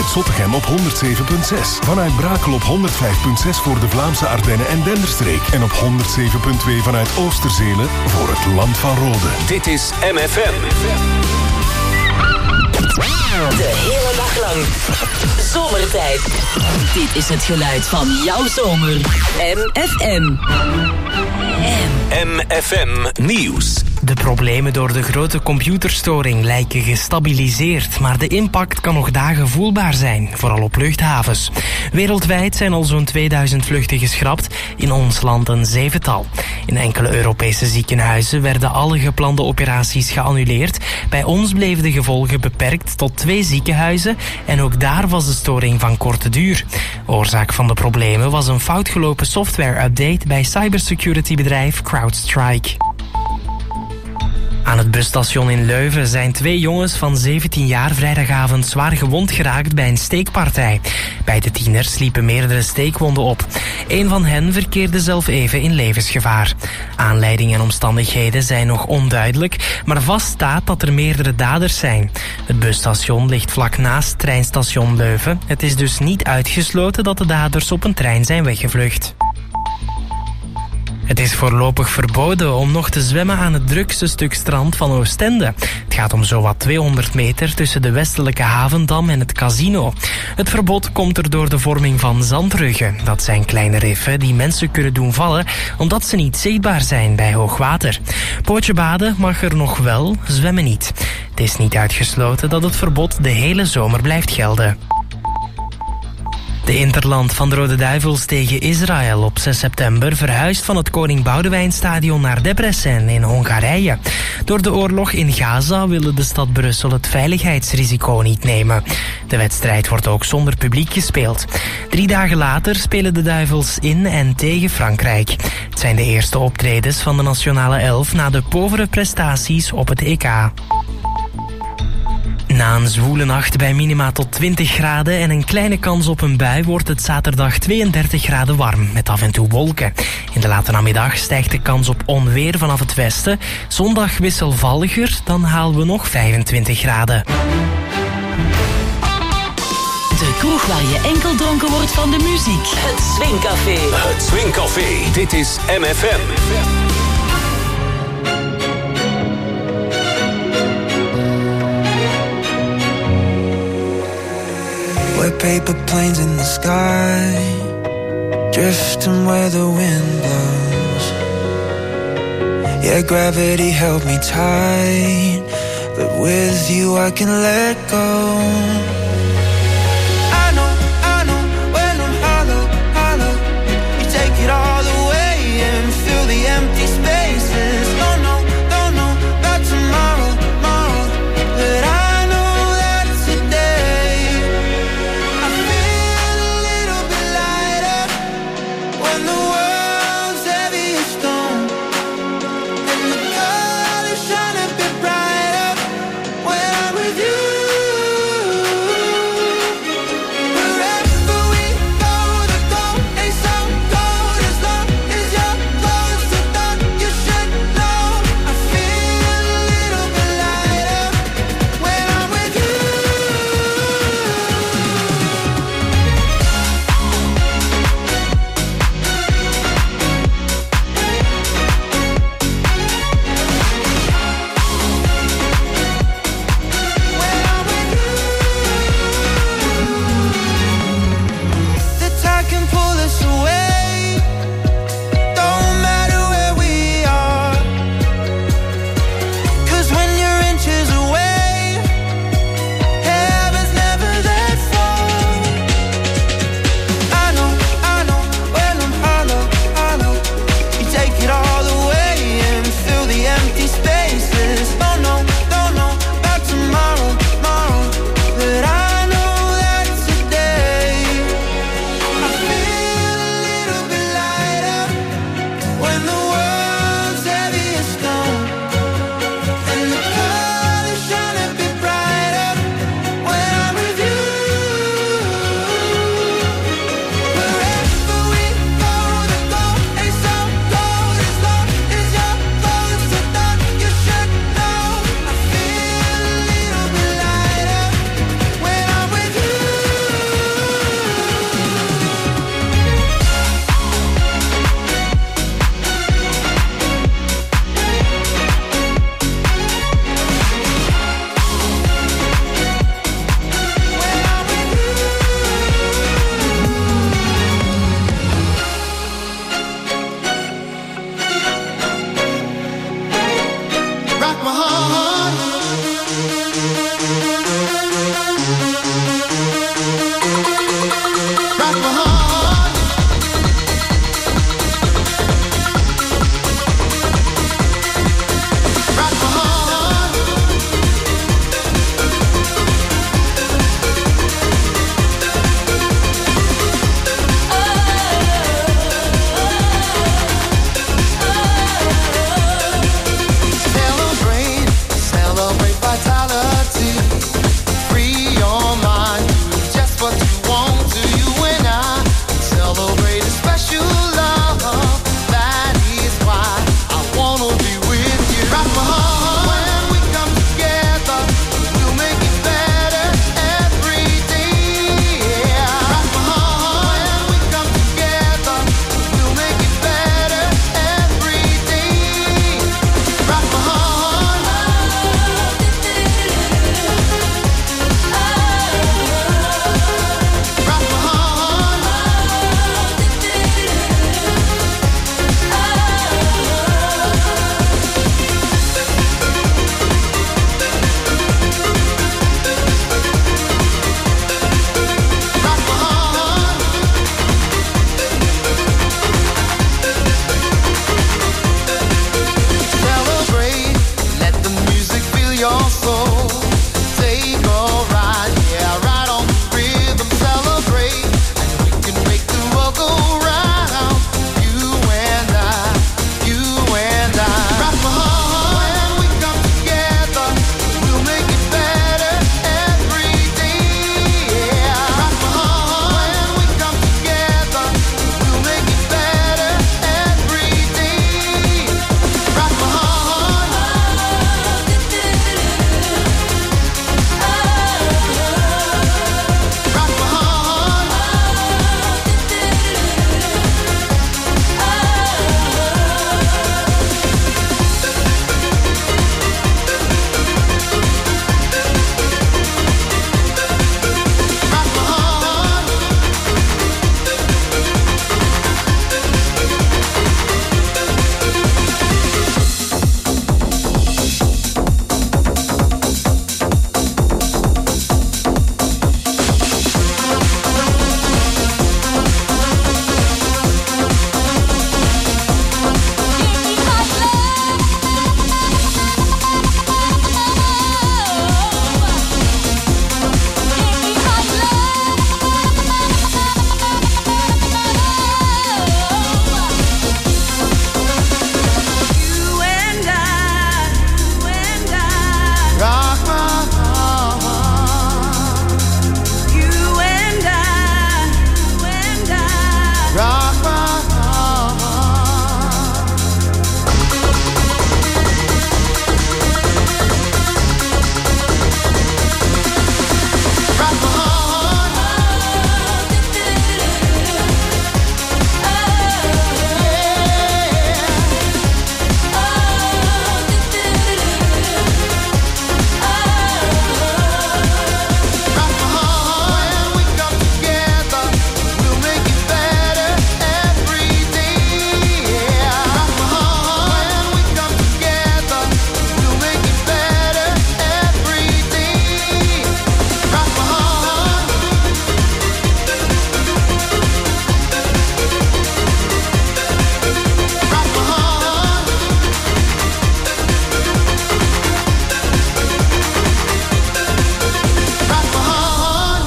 vanuit Zottegem op 107.6. Vanuit Brakel op 105.6 voor de Vlaamse Ardennen en Denderstreek. En op 107.2 vanuit Oosterzelen voor het Land van Rode. Dit is MFM. De hele dag lang. Zomertijd. Dit is het geluid van jouw zomer. MFM. MFM Nieuws. De problemen door de grote computerstoring lijken gestabiliseerd, maar de impact kan nog dagen voelbaar zijn, vooral op luchthavens. Wereldwijd zijn al zo'n 2000 vluchten geschrapt, in ons land een 7-tal. In enkele Europese ziekenhuizen werden alle geplande operaties geannuleerd. Bij ons bleven de gevolgen beperkt tot 2 ziekenhuizen en ook daar was de storing van korte duur. Oorzaak van de problemen was een foutgelopen software-update bij cybersecurity-bedrijf CrowdStrike. Aan het busstation in Leuven zijn 2 jongens van 17 jaar vrijdagavond zwaar gewond geraakt bij een steekpartij. Bij de tieners liepen meerdere steekwonden op. Een van hen verkeerde zelf even in levensgevaar. Aanleiding en omstandigheden zijn nog onduidelijk, maar vaststaat dat er meerdere daders zijn. Het busstation ligt vlak naast treinstation Leuven. Het is dus niet uitgesloten dat de daders op een trein zijn weggevlucht. Het is voorlopig verboden om nog te zwemmen aan het drukste stuk strand van Oostende. Het gaat om zowat 200 meter tussen de westelijke havendam en het casino. Het verbod komt er door de vorming van zandruggen. Dat zijn kleine riffen die mensen kunnen doen vallen omdat ze niet zichtbaar zijn bij hoogwater. Pootje baden mag er nog wel, zwemmen niet. Het is niet uitgesloten dat het verbod de hele zomer blijft gelden. De interland van de Rode Duivels tegen Israël op 6 september verhuist van het Koning Boudewijnstadion naar Debrecen in Hongarije. Door de oorlog in Gaza wilde de stad Brussel het veiligheidsrisico niet nemen. De wedstrijd wordt ook zonder publiek gespeeld. 3 dagen later spelen de Duivels in en tegen Frankrijk. Het zijn de eerste optredens van de nationale elf na de povere prestaties op het EK. Na een zwoele nacht bij minima tot 20 graden en een kleine kans op een bui wordt het zaterdag 32 graden warm, met af en toe wolken. In de late namiddag stijgt de kans op onweer vanaf het westen. Zondag wisselvalliger, dan halen we nog 25 graden. De kroeg waar je enkel dronken wordt van de muziek. Het Swingcafé. Het Swingcafé. Dit is MFM. We're paper planes in the sky, drifting where the wind blows. Yeah, gravity held me tight, but with you I can let go. I know, when I'm hollow, hollow, you take it all away and fill the empty spaces. Don't know about tomorrow, but I know that today I feel a little bit lighter when the world's heavy as stone, and the colors shine a bit brighter when I'm with you.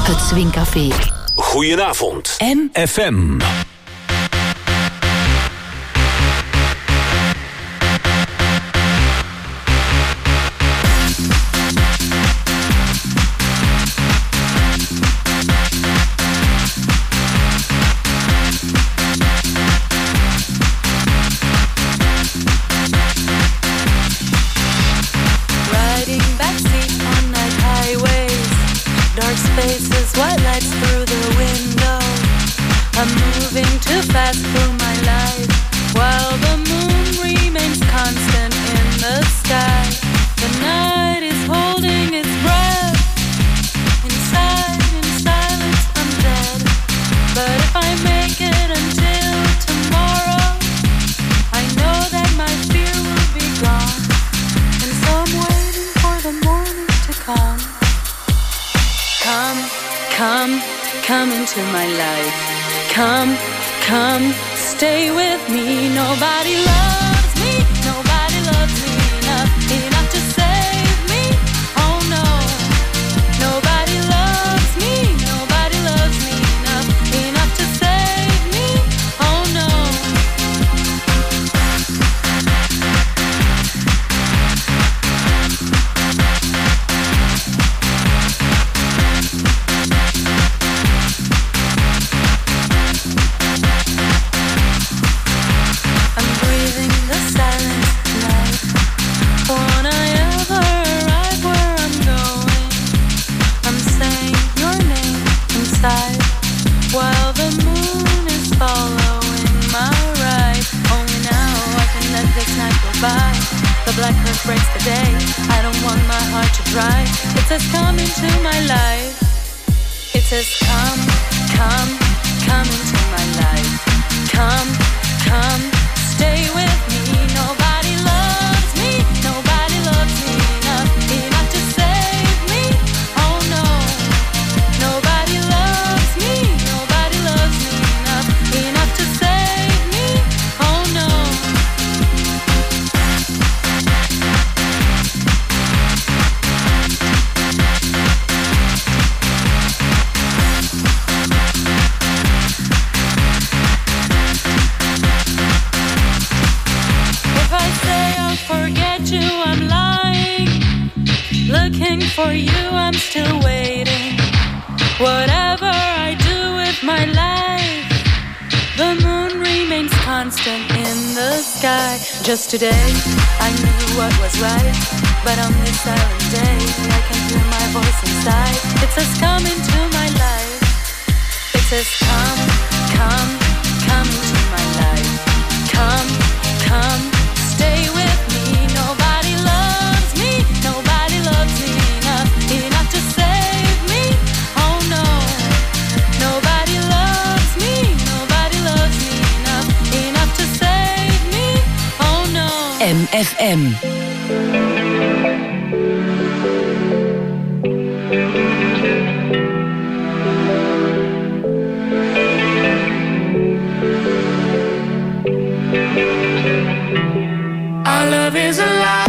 Het Swingcafé. Goedenavond. FM. Just today, I knew what was right, but on this silent day, I can hear my voice inside. It says come into my life. It says come, come, come into my life. Come, come, stay with me. Nobody loves me, nobody loves me enough to save me. Oh no, nobody loves me, nobody loves me enough to save me. MFM. Our love is alive.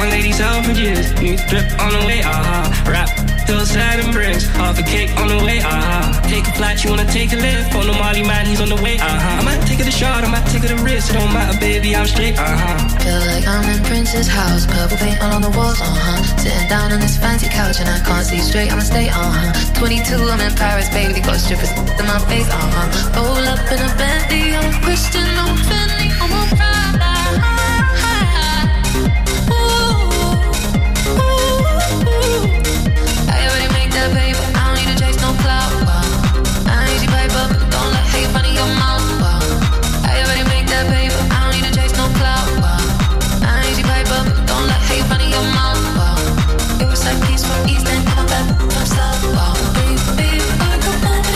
my ladies out for years. New drip on the way, rap, hillside and bricks. Half a cake on the way, Take a flight, you wanna take a lift. On the Molly man, he's on the way, I might take it a shot, I might take it a risk. It don't matter, baby, I'm straight, Feel like I'm in Prince's house, purple paint all on the walls, Sitting down on this fancy couch and I can't see straight, I'ma stay, 22, I'm in Paris, baby, got strippers in my face, Roll up in a Bentley, I'm Christian, I'm Fendi, I'm a Prada. I already make that paper, I don't need to chase no clout, I need you paper, don't let hate run in your mouth, I already make that paper, I don't need to chase no clout, I need you paper, don't let hate run in your mouth, It was like peace from East End, come back from South, baby, I come on,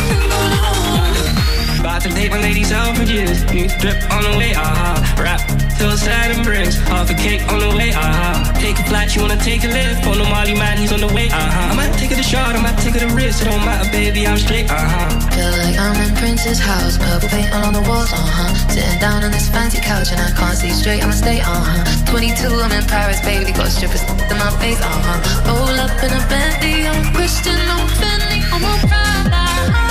about to take my ladies out for years. New drip on the way, rap, hillside and bricks. Half a cake on the way, Take a flight, you wanna take a lift. On the Molly man, he's on the way, I might take it a shot, I might take it a risk. It don't matter, baby, I'm straight, Feel like I'm in Prince's house, purple paint all on the walls, Sitting down on this fancy couch and I can't see straight, I'ma stay, 22, I'm in Paris, baby, got strippers in my face, Roll up in a Bentley, I'm Christian, I'm Fendi, I'm a Prada.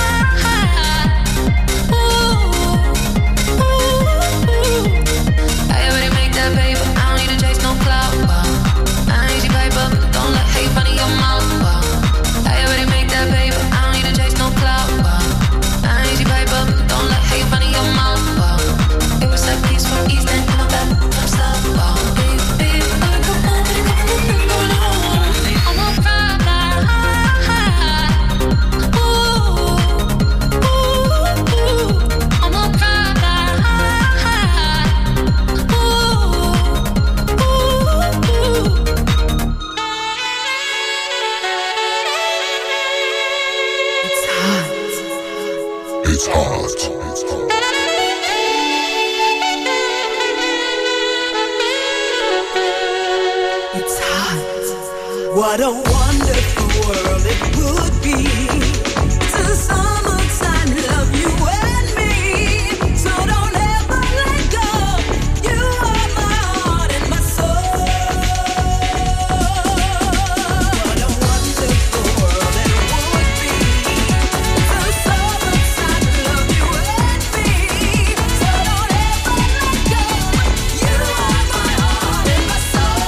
I already make that paper, I don't need to chase no clout, I need you paper, don't let hate run in your mouth, I already make that paper, I don't need to chase no clout, I need you paper, don't let hate run in your mouth, It was like peace from East End, come back from South, baby, come on, I'm a Prada. I'm a Prada. It's hot. It's hot. What a wonderful world it would be to summertime love you and me. So don't ever let go. You are my heart and my soul. What a wonderful world it would be to summertime love you and me. So don't ever let go. You are my heart and my soul.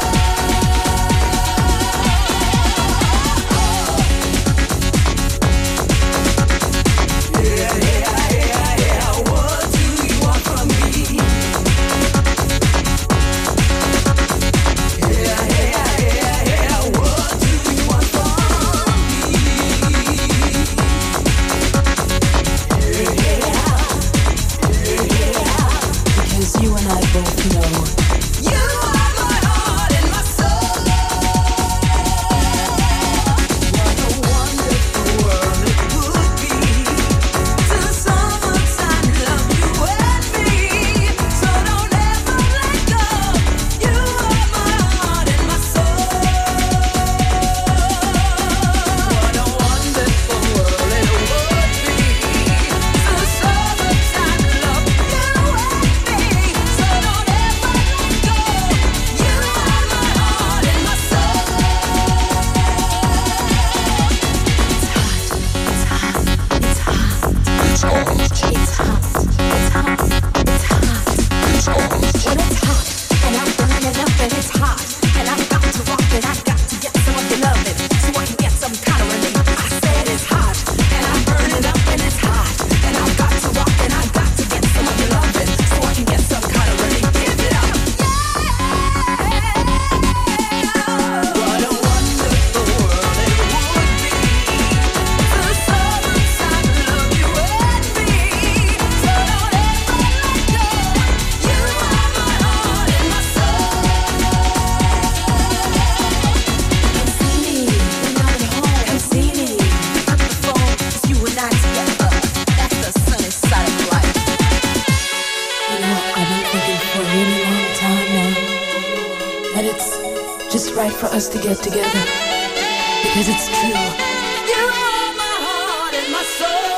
right for us to get together, because it's true. You are my heart and my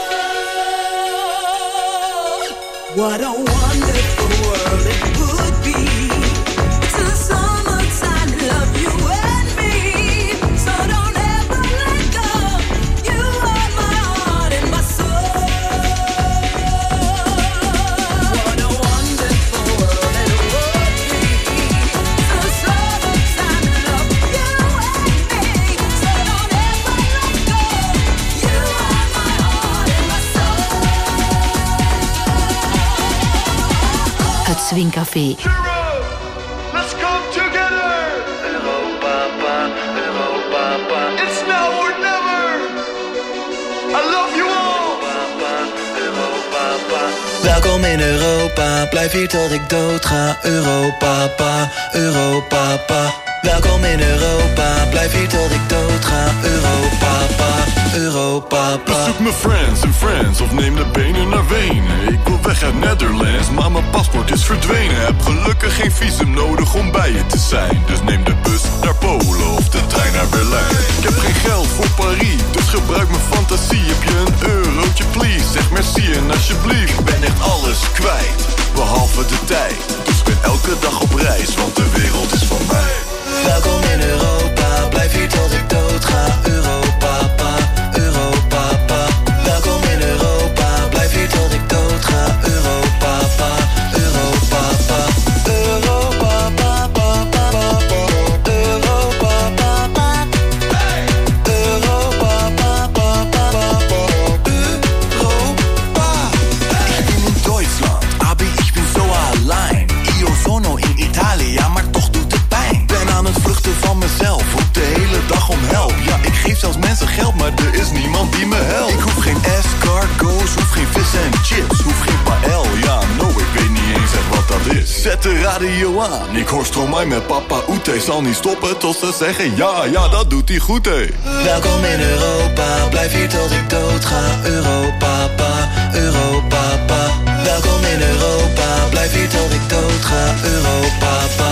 soul. What a wonderful world it would be to summertime Swingcafé. Let's come together. Europa, Europa. It's now or never. I love you all. Europa. Welkom in Europa, blijf hier tot ik dood ga. Europa, Europa. Welkom in Europa, blijf hier tot ik dood ga. Europa. Bezoek mijn friends of neem de benen naar Wenen. Ik wil weg uit Netherlands, maar mijn paspoort is verdwenen. Heb gelukkig geen visum nodig om bij je te zijn. Dus neem de bus naar Polen of de trein naar Berlijn. Ik heb geen geld voor Paris, dus gebruik mijn fantasie. Heb je een eurotje please, zeg merci en alsjeblieft. Ik ben echt alles kwijt, behalve de tijd. Dus ik ben elke dag op reis, want de wereld is van mij. Welkom in Europa, blijf hier tot ik dood ga. Europa. Welkom in Europa, blijf hier tot ik dood ga. Europa. Ich bin in Deutschland, aber ich bin so allein. Io sono in Italia, maar toch doet het pijn. Ben aan het vluchten van mezelf, roep de hele dag om help. Ja, ik geef zelfs mensen geld, maar er is niemand die me helpt. Ik hoef geen escargots, hoef geen vis en chips, hoef geen paël, ja, no, ik weet niet eens echt wat dat is. Zet de radio aan, ik hoor Stromae met Papa Oete. Zal niet stoppen tot ze zeggen ja, dat doet hij goed, hé. Welkom in Europa, blijf hier tot ik dood ga. Europa. Welkom in Europa, blijf hier tot ik dood ga. Europa.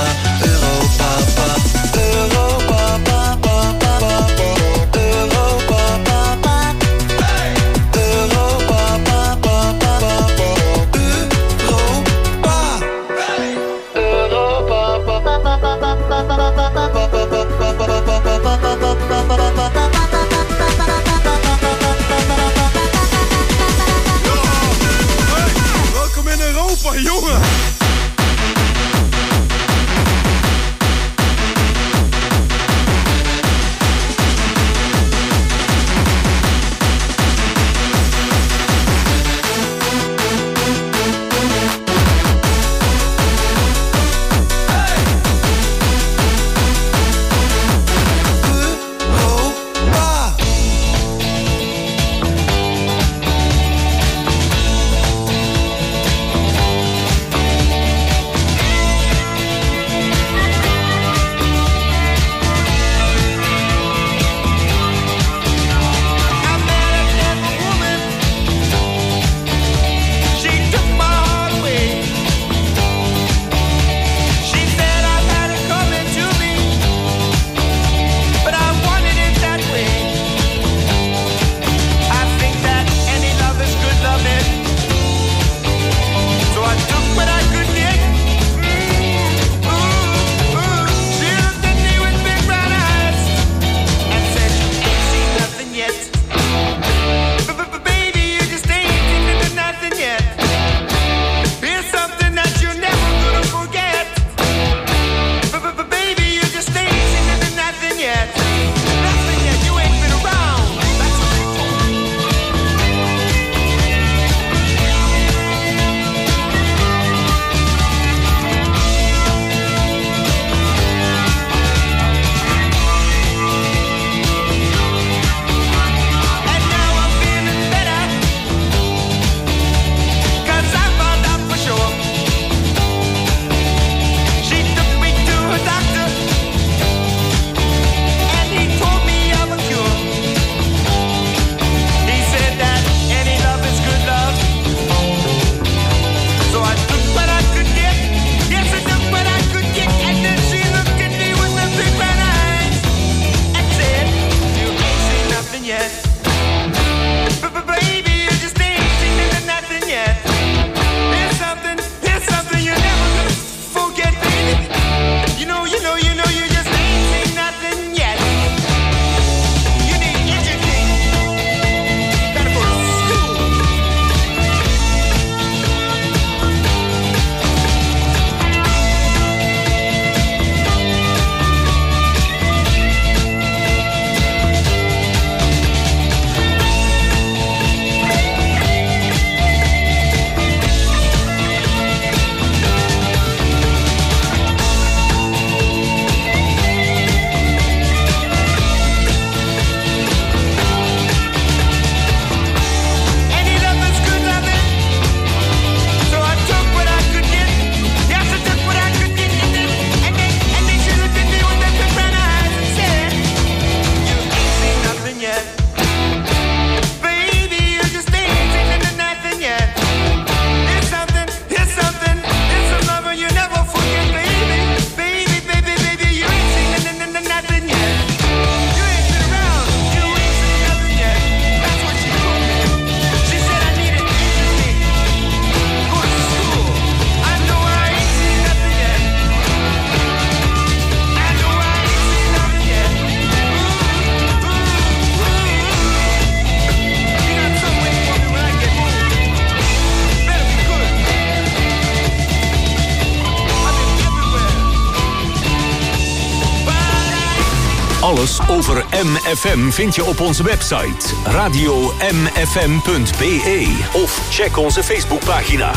Welkom in Europa, jongen. Alles over MFM vind je op onze website radiomfm.be of check onze Facebookpagina.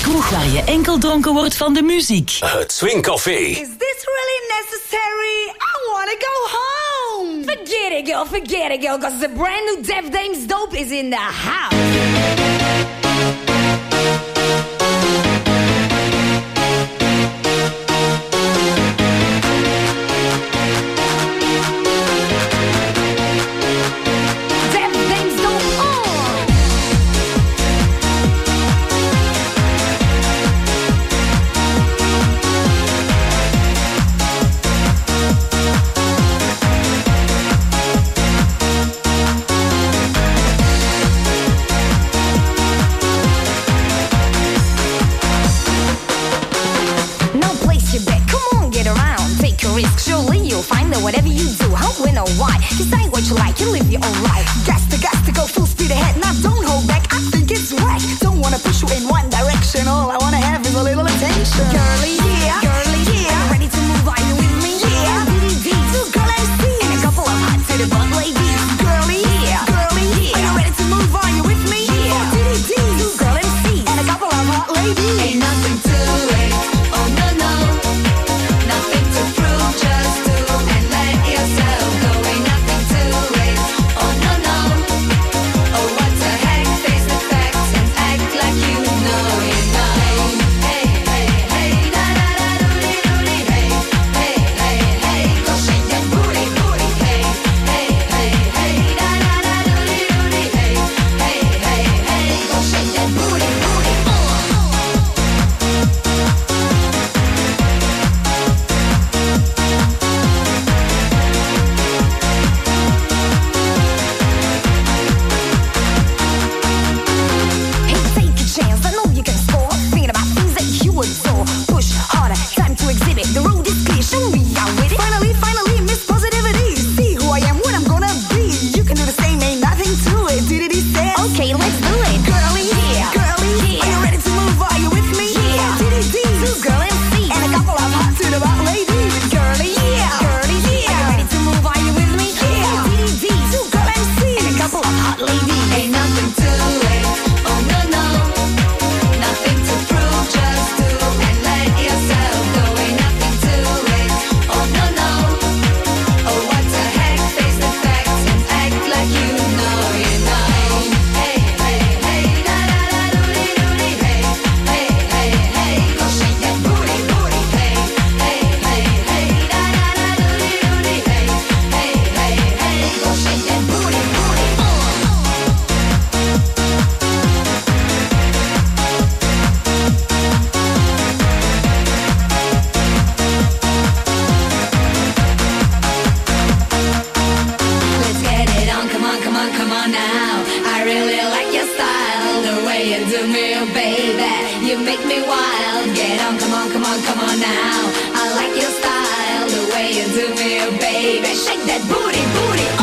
kroeg waar je enkel dronken wordt van de muziek. Het Swingcafé. Is this really necessary? I wanna go home. Forget it, girl, cause the brand new Def Dames Dope is in the house. Whatever you do, how, when, or why, decide what you like, you live your own life. Gas to go full speed ahead. Now don't hold back, I think it's right. Don't wanna push you in one direction. All I wanna have is a little attention. Girlie, yeah, are you ready to move? Are you with me? Yeah, two girl MCs and a couple of hot to the butt ladies. Girlie, yeah, are you ready to move? Are you with me? Yeah, two girl MCs and a couple of hot ladies. Ain't nothing to it, oh no no, nothing to prove, just do and let yourself go. Ain't nothing to it, oh no no, oh what the heck, face the facts and act like you know you know. Hey, hey, hey, da da da doody doody, hey, hey, hey, hey, go shake that booty booty, hey, hey, hey, hey, da da da doody doody, hey, hey, hey, hey, go shake that booty booty. Hey, take a chance, I know you can score. Thinking about things that you adore. Push harder, time to exhibit. The road is clear, show me I'm with it. Finally, Miss Positivity. See who I am, what I'm gonna be. You can do the same, ain't nothing to it. Did he say? Okay, let's do it. Girlie, yeah, are you ready to move? Are you with me? Yeah, two girl MCs and a couple of hot to the butt ladies. Girlie, yeah, are you ready to move? Are you with me? Yeah, two girl MCs and a couple of hot ladies. Ain't nothing to it, oh no no, nothing to prove, just do and let yourself go. Ain't nothing to it, oh no no, oh what the heck, face the facts and act like you know you know. Hey, hey, hey, da da da doody doody, hey, hey, hey, hey, go shake that booty booty, hey, hey, hey, hey, da da da doody doody, hey, hey, hey, hey, go shake that booty booty. Let's get it on, come on, come on, come on now. I really like your style, the way you do me, oh baby. You make me wild. Get on, come on, come on, come on now. I like your style, the way you do me, oh baby. Shake that booty, booty, oh.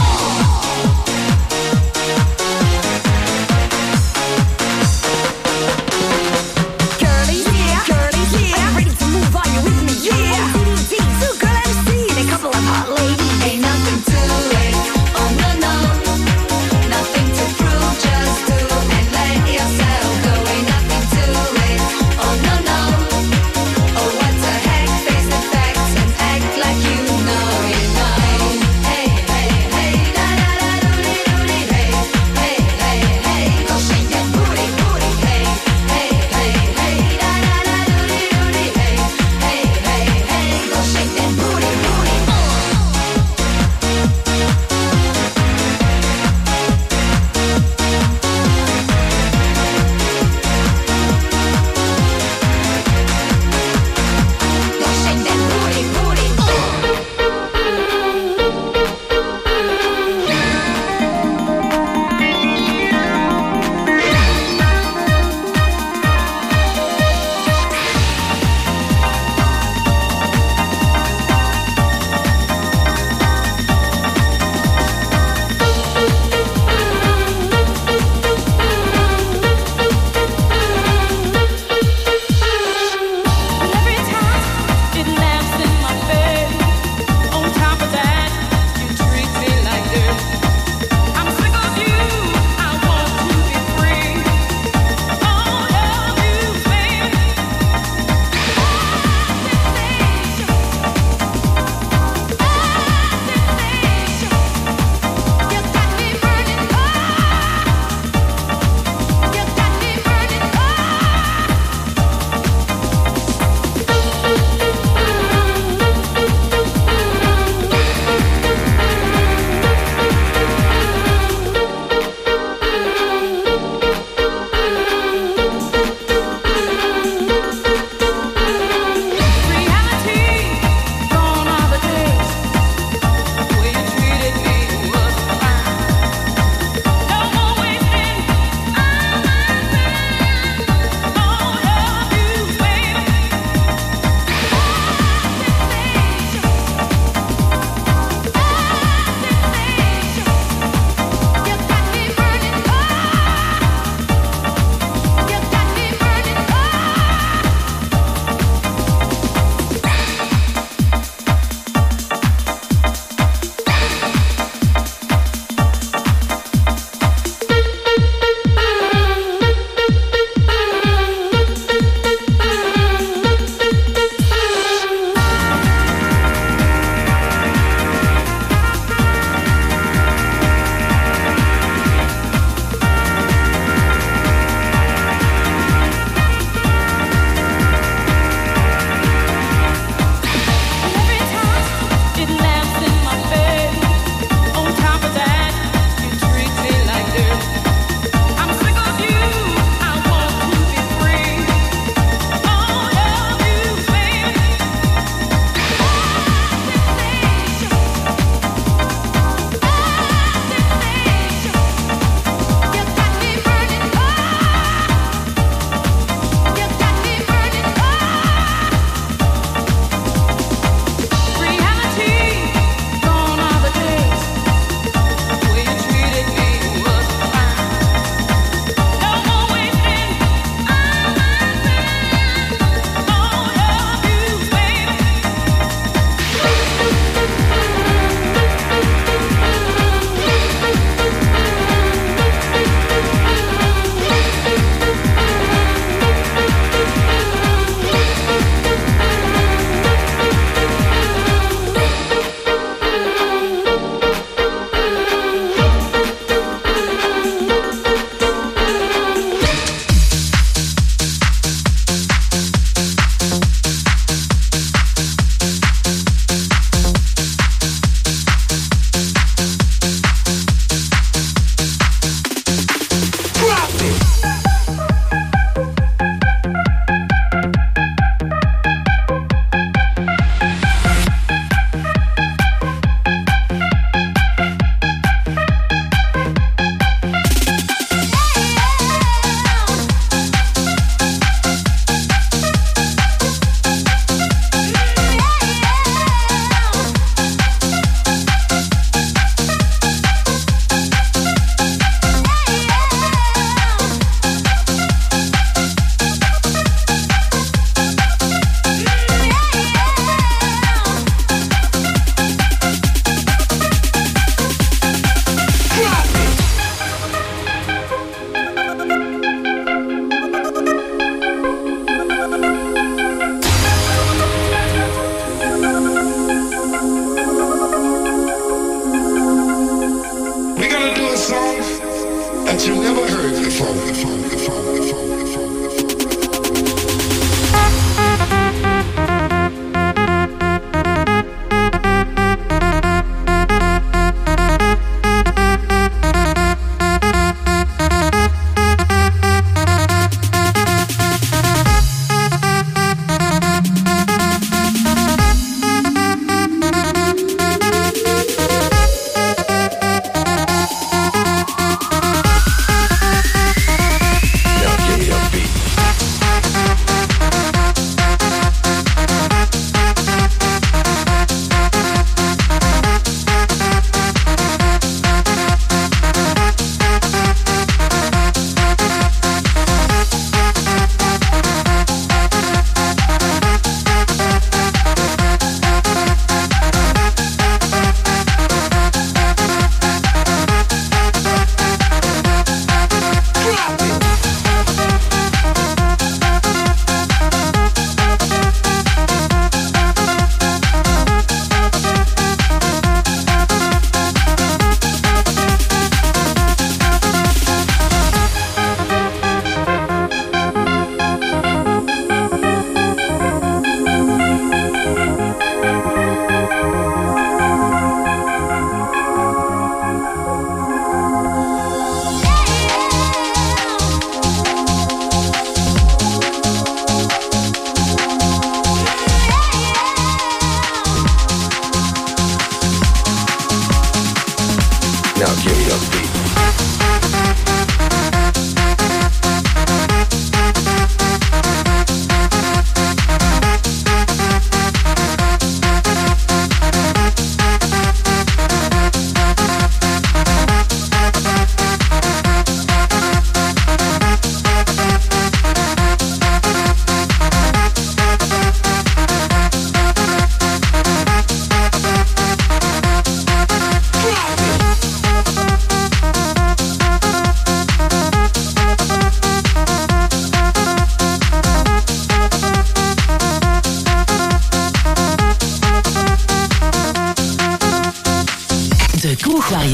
Girlie, yeah, are you ready to move? Are you with me? Yeah, two girl MCs and a couple of hot ladies. Ain't nothing to it, oh no no, nothing to prove, just do and let yourself go. Ain't nothing to it, oh no no, oh what the heck, face the facts and act like you know you know. Hey, hey,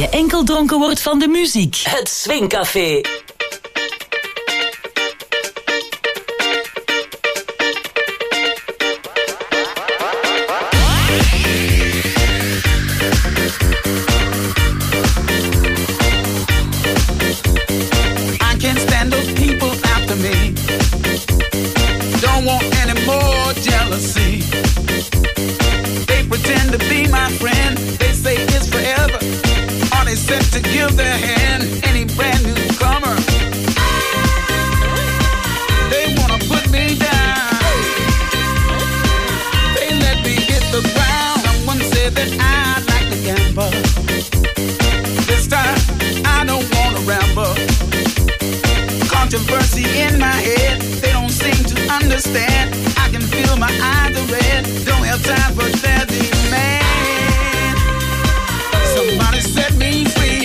je enkel dronken wordt van de muziek. Het Swingcafé. To give their hand any brand new comer. They wanna put me down. They let me hit the ground. Someone said that I like to gamble. This time I don't wanna ramble. Controversy in my head. They don't seem to understand. I can feel my eyes are red. Don't have time for their demand. Somebody set me free.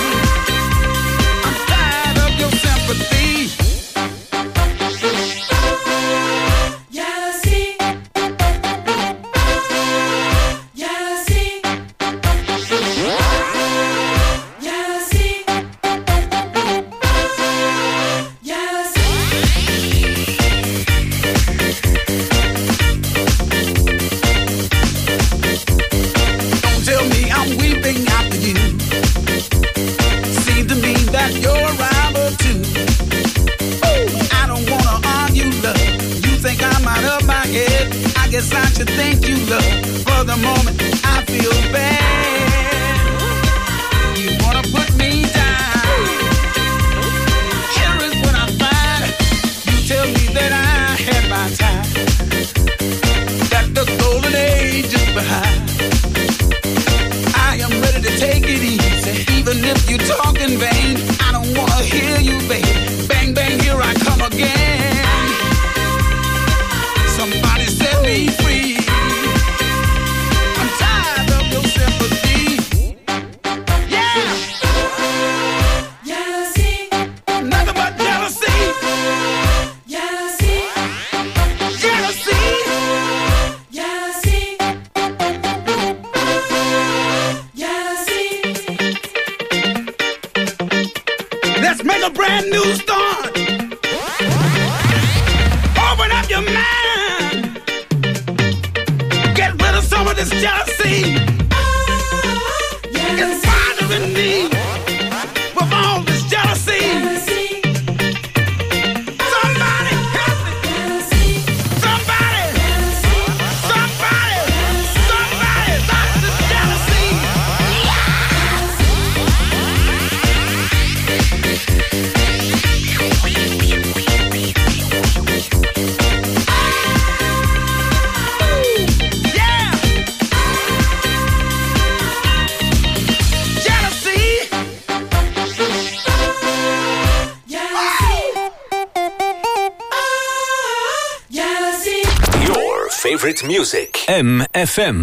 I should thank you, love. For the moment, I feel bad. You wanna put me down. Here is what I find. You tell me that I had my time, that the golden age is behind. I am ready to take it easy, even if you talk in vain. I don't wanna hear you, baby. Bang, bang, here I come again. Somebody set me free. I'm tired of your sympathy. Yeah. Jealousy. Nothing but jealousy. Jealousy. Jealousy. Jealousy. Jealousy. Let's make a brand new start. Open up your mind. Get rid of some of this jealousy. It's bothering me with all this jealousy. Somebody help me. Somebody. Somebody. Somebody stop this jealousy. Favorite music. MFM.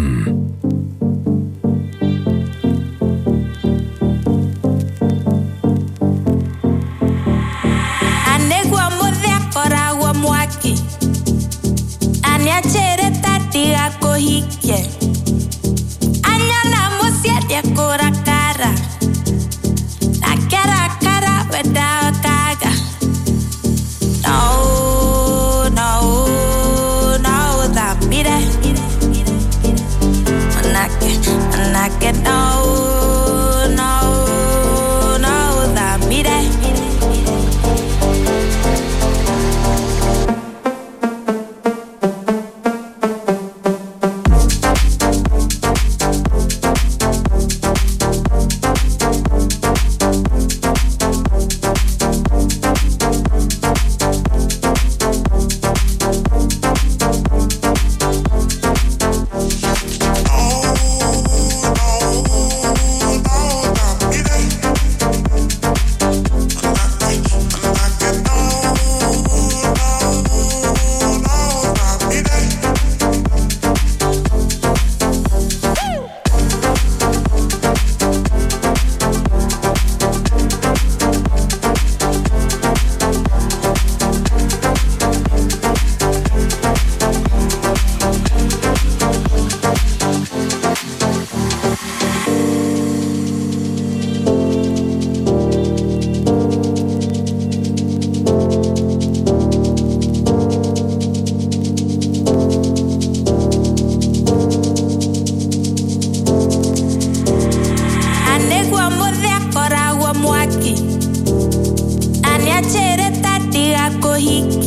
Anegwa modhe kora wa mwaki. Anyachere tati ako hike. Anyana musia de kora kara. La kara kara weda kaga. No, no. Mire, manake, no, no, no, da mire.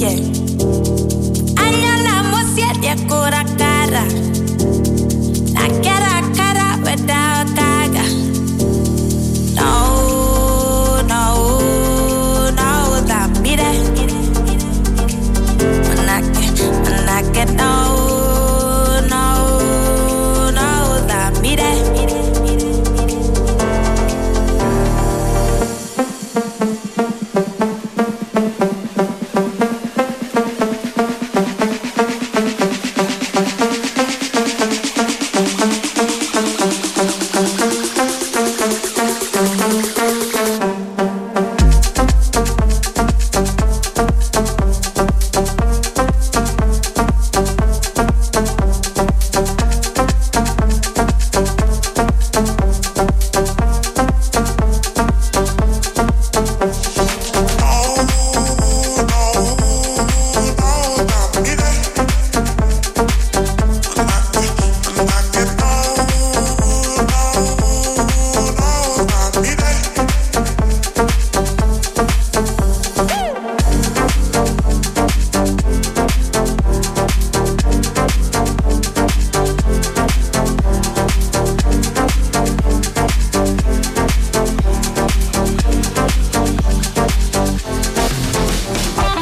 yeah.